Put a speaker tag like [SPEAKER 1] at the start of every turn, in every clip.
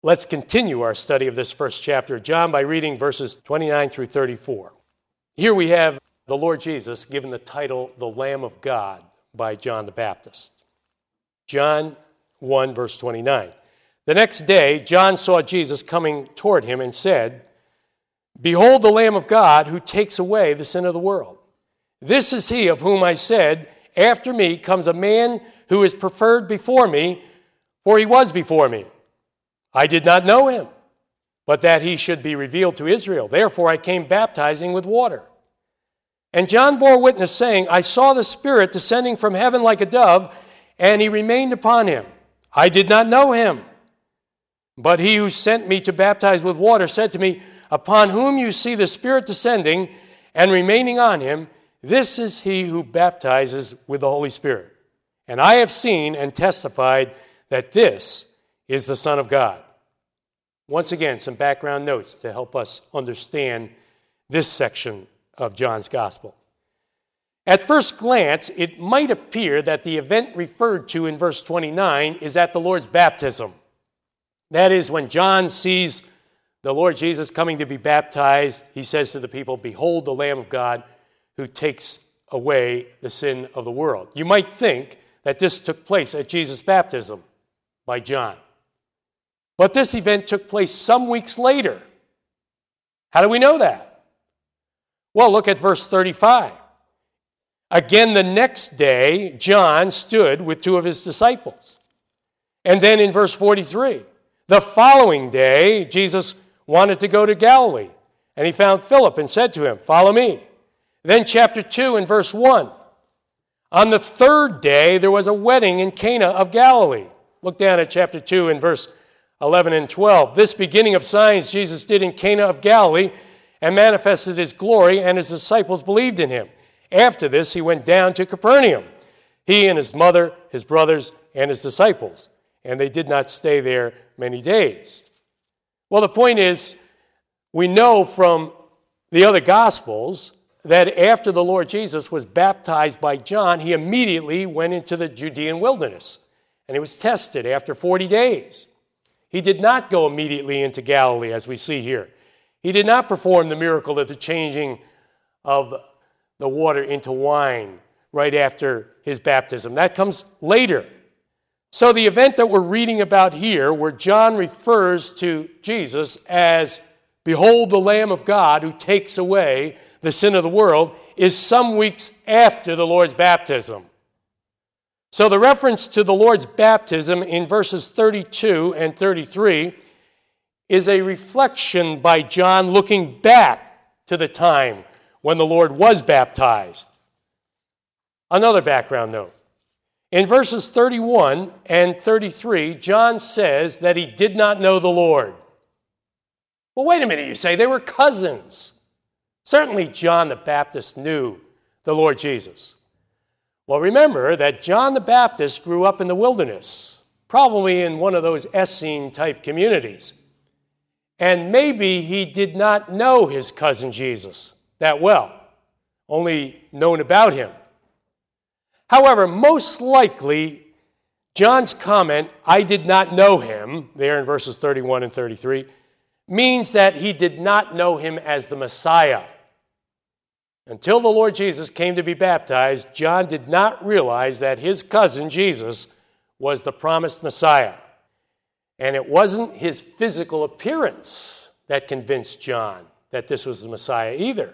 [SPEAKER 1] Let's continue our study of this first chapter of John by reading verses 29 through 34. Here we have the Lord Jesus given the title, the Lamb of God, by John the Baptist. John 1, verse 29. The next day, John saw Jesus coming toward him and said, "Behold the Lamb of God who takes away the sin of the world. This is he of whom I said, after me comes a man who is preferred before me, for he was before me. I did not know him, but that he should be revealed to Israel. Therefore I came baptizing with water. And John bore witness, saying, I saw the Spirit descending from heaven like a dove, and he remained upon him. I did not know him. But he who sent me to baptize with water said to me, Upon whom you see the Spirit descending and remaining on him, this is he who baptizes with the Holy Spirit. And I have seen and testified that this is the Son of God." Once again, some background notes to help us understand this section of John's Gospel. At first glance, it might appear that the event referred to in verse 29 is at the Lord's baptism. That is, when John sees the Lord Jesus coming to be baptized, he says to the people, "Behold the Lamb of God who takes away the sin of the world." You might think that this took place at Jesus' baptism by John. But this event took place some weeks later. How do we know that? Well, look at verse 35. Again, the next day, John stood with two of his disciples. And then in verse 43, the following day, Jesus wanted to go to Galilee, and he found Philip and said to him, "Follow me." Then chapter 2 and verse 1. On the third day, there was a wedding in Cana of Galilee. Look down at chapter 2 and verse 11 and 12. This beginning of signs Jesus did in Cana of Galilee and manifested his glory, and his disciples believed in him. After this, he went down to Capernaum, he and his mother, his brothers, and his disciples. And they did not stay there many days. Well, the point is, we know from the other Gospels that after the Lord Jesus was baptized by John, he immediately went into the Judean wilderness, and he was tested after 40 days. He did not go immediately into Galilee, as we see here. He did not perform the miracle of the changing of the water into wine right after his baptism. That comes later. So the event that we're reading about here, where John refers to Jesus as, "Behold the Lamb of God who takes away the sin of the world," is some weeks after the Lord's baptism. So the reference to the Lord's baptism in verses 32 and 33 is a reflection by John looking back to the time when the Lord was baptized. Another background note. In verses 31 and 33, John says that he did not know the Lord. Well, wait a minute, you say. They were cousins. Certainly John the Baptist knew the Lord Jesus. Well, remember that John the Baptist grew up in the wilderness, probably in one of those Essene-type communities. And maybe he did not know his cousin Jesus that well, only known about him. However, most likely, John's comment, "I did not know him," there in verses 31 and 33, means that he did not know him as the Messiah. Until the Lord Jesus came to be baptized, John did not realize that his cousin Jesus was the promised Messiah. And it wasn't his physical appearance that convinced John that this was the Messiah either.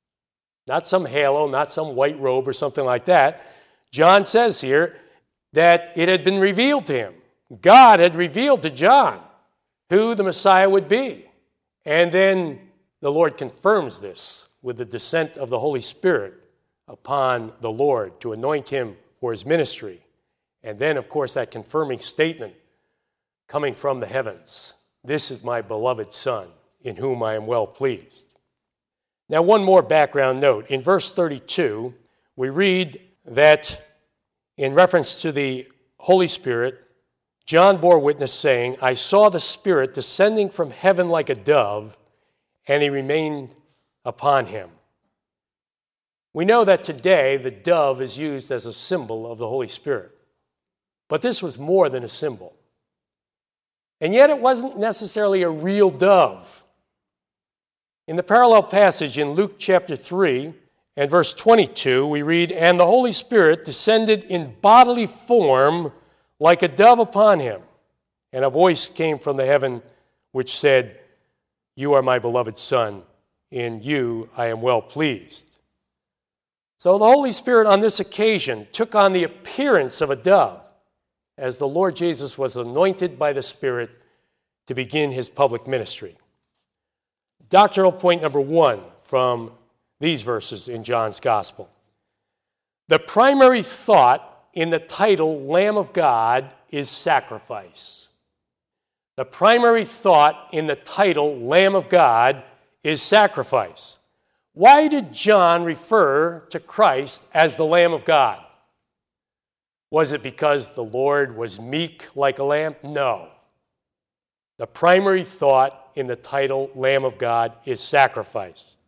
[SPEAKER 1] Not some halo, not some white robe or something like that. John says here that it had been revealed to him. God had revealed to John who the Messiah would be. And then the Lord confirms this with the descent of the Holy Spirit upon the Lord to anoint him for his ministry. And then, of course, that confirming statement coming from the heavens. "This is my beloved Son, in whom I am well pleased." Now, one more background note. In verse 32, we read that in reference to the Holy Spirit, John bore witness, saying, "I saw the Spirit descending from heaven like a dove, and he remained upon him." We know that today the dove is used as a symbol of the Holy Spirit. But this was more than a symbol. And yet it wasn't necessarily a real dove. In the parallel passage in Luke chapter 3 and verse 22, we read, "And the Holy Spirit descended in bodily form like a dove upon him. And a voice came from the heaven which said, 'You are my beloved Son, in you I am well pleased.'" So the Holy Spirit on this occasion took on the appearance of a dove as the Lord Jesus was anointed by the Spirit to begin his public ministry. Doctrinal point number 1 from these verses in John's Gospel. The primary thought in the title Lamb of God is sacrifice. The primary thought in the title Lamb of God is sacrifice. Why did John refer to Christ as the Lamb of God? Was it because the Lord was meek like a lamb? No. The primary thought in the title Lamb of God is sacrifice.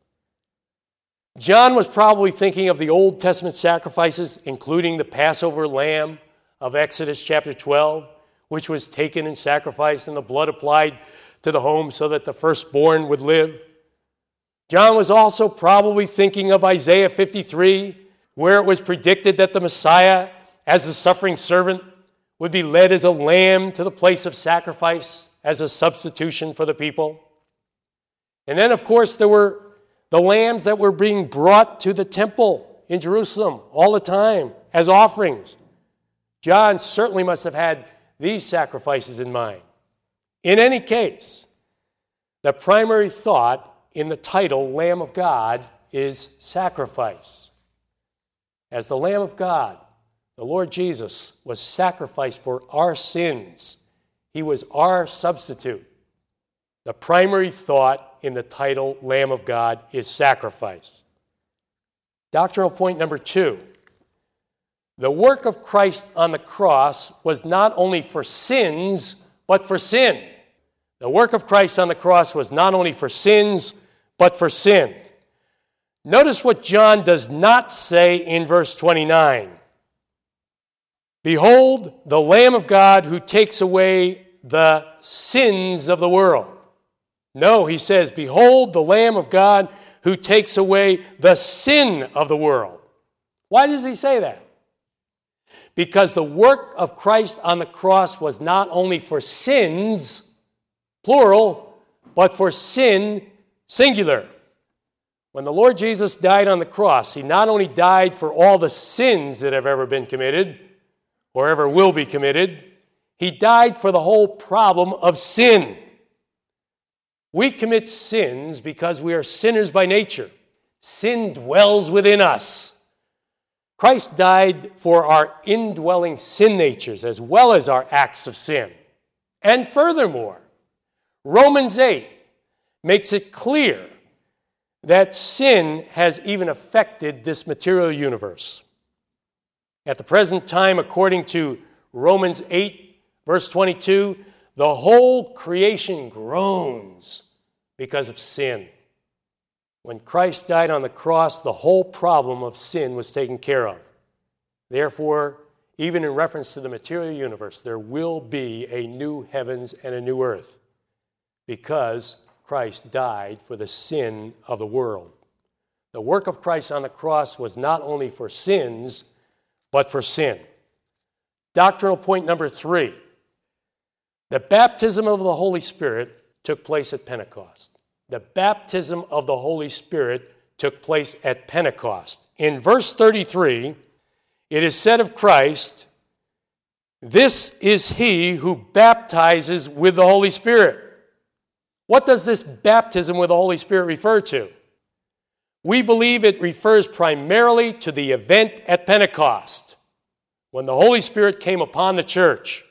[SPEAKER 1] John was probably thinking of the Old Testament sacrifices, including the Passover lamb of Exodus chapter 12, which was taken and sacrificed and the blood applied to the home so that the firstborn would live. John was also probably thinking of Isaiah 53, where it was predicted that the Messiah, as a suffering servant, would be led as a lamb to the place of sacrifice as a substitution for the people. And then, of course, there were the lambs that were being brought to the temple in Jerusalem all the time as offerings. John certainly must have had these sacrifices in mind. In any case, the primary thought in the title Lamb of God is sacrifice. As the Lamb of God, the Lord Jesus was sacrificed for our sins. He was our substitute. The primary thought in the title Lamb of God is sacrifice. Doctrinal point number 2. The work of Christ on the cross was not only for sins, but for sin. The work of Christ on the cross was not only for sins, but for sin. Notice what John does not say in verse 29. "Behold, the Lamb of God who takes away the sins of the world." No, he says, "Behold, the Lamb of God who takes away the sin of the world." Why does he say that? Because the work of Christ on the cross was not only for sins, plural, but for sin, singular. When the Lord Jesus died on the cross, he not only died for all the sins that have ever been committed or ever will be committed, he died for the whole problem of sin. We commit sins because we are sinners by nature. Sin dwells within us. Christ died for our indwelling sin natures as well as our acts of sin. And furthermore, Romans 8 makes it clear that sin has even affected this material universe. At the present time, according to Romans 8, verse 22, the whole creation groans because of sin. When Christ died on the cross, the whole problem of sin was taken care of. Therefore, even in reference to the material universe, there will be a new heavens and a new earth because Christ died for the sin of the world. The work of Christ on the cross was not only for sins, but for sin. Doctrinal point number 3. The baptism of the Holy Spirit took place at Pentecost. The baptism of the Holy Spirit took place at Pentecost. In verse 33, it is said of Christ, "This is he who baptizes with the Holy Spirit." What does this baptism with the Holy Spirit refer to? We believe it refers primarily to the event at Pentecost, when the Holy Spirit came upon the church.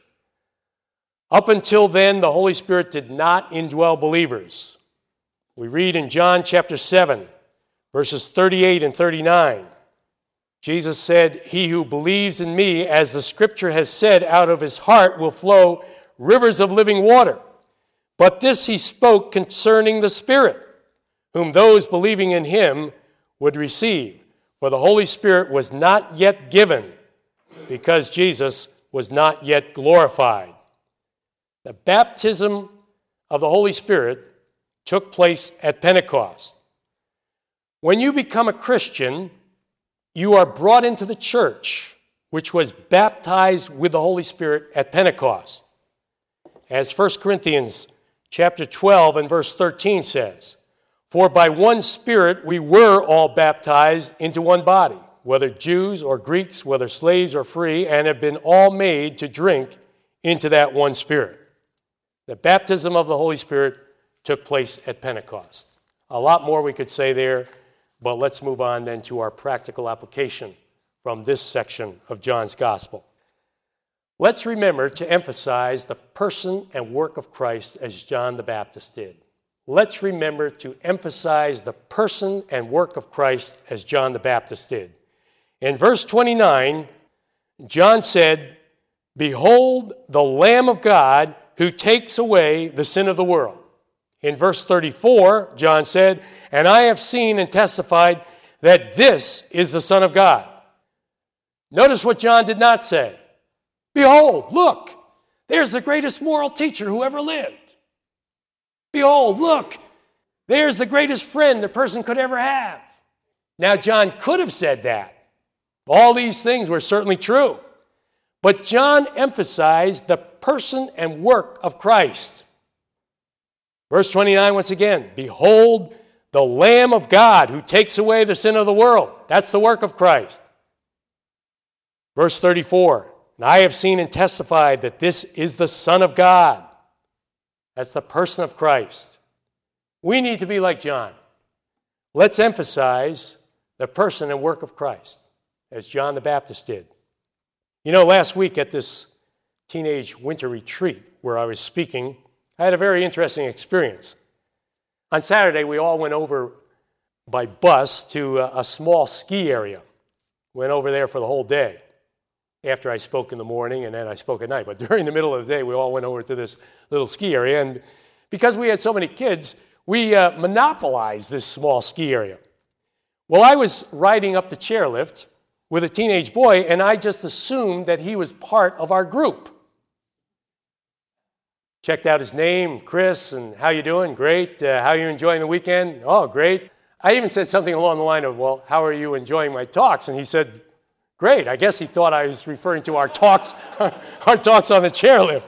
[SPEAKER 1] Up until then, the Holy Spirit did not indwell believers. We read in John chapter 7, verses 38 and 39. Jesus said, "He who believes in me, as the scripture has said, out of his heart will flow rivers of living water. But this he spoke concerning the Spirit, whom those believing in him would receive. For the Holy Spirit was not yet given, because Jesus was not yet glorified." The baptism of the Holy Spirit took place at Pentecost. When you become a Christian, you are brought into the church, which was baptized with the Holy Spirit at Pentecost. As 1 Corinthians chapter 12 and verse 13 says, "For by one Spirit we were all baptized into one body, whether Jews or Greeks, whether slaves or free, and have been all made to drink into that one Spirit." The baptism of the Holy Spirit took place at Pentecost. A lot more we could say there, but let's move on then to our practical application from this section of John's Gospel. Let's remember to emphasize the person and work of Christ as John the Baptist did. Let's remember to emphasize the person and work of Christ as John the Baptist did. In verse 29, John said, "Behold the Lamb of God who takes away the sin of the world." In verse 34, John said, "And I have seen and testified that this is the Son of God." Notice what John did not say. "Behold, look, there's the greatest moral teacher who ever lived. Behold, look, there's the greatest friend a person could ever have." Now, John could have said that. All these things were certainly true. But John emphasized the person and work of Christ. Verse 29 once again, "Behold the Lamb of God who takes away the sin of the world." That's the work of Christ. Verse 34, "And I have seen and testified that this is the Son of God." That's the person of Christ. We need to be like John. Let's emphasize the person and work of Christ, as John the Baptist did. You know, last week at this teenage winter retreat where I was speaking, I had a very interesting experience. On Saturday, we all went over by bus to a small ski area. Went over there for the whole day. After I spoke in the morning and then I spoke at night. But during the middle of the day, we all went over to this little ski area. And because we had so many kids, we monopolized this small ski area. Well, I was riding up the chairlift with a teenage boy, and I just assumed that he was part of our group. Checked out his name, Chris, and "How you doing?" "Great." "How are you enjoying the weekend?" "Oh, great." I even said something along the line of, "Well, how are you enjoying my talks?" And he said, "Great." I guess he thought I was referring to our talks on the chairlift.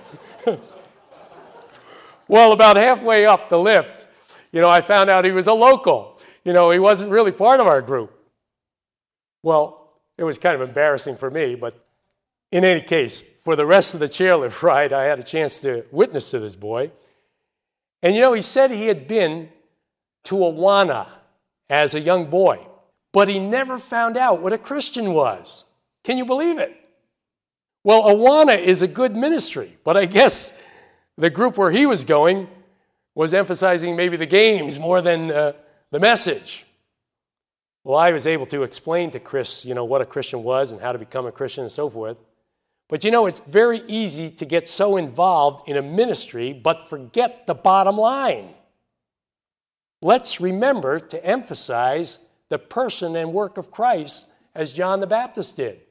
[SPEAKER 1] Well, about halfway up the lift, I found out he was a local. He wasn't really part of our group. Well, it was kind of embarrassing for me, but in any case, for the rest of the chairlift ride, I had a chance to witness to this boy. And he said he had been to Awana as a young boy, but he never found out what a Christian was. Can you believe it? Well, Awana is a good ministry, but I guess the group where he was going was emphasizing maybe the games more than the message. Well, I was able to explain to Chris, what a Christian was and how to become a Christian and so forth. But it's very easy to get so involved in a ministry but forget the bottom line. Let's remember to emphasize the person and work of Christ as John the Baptist did.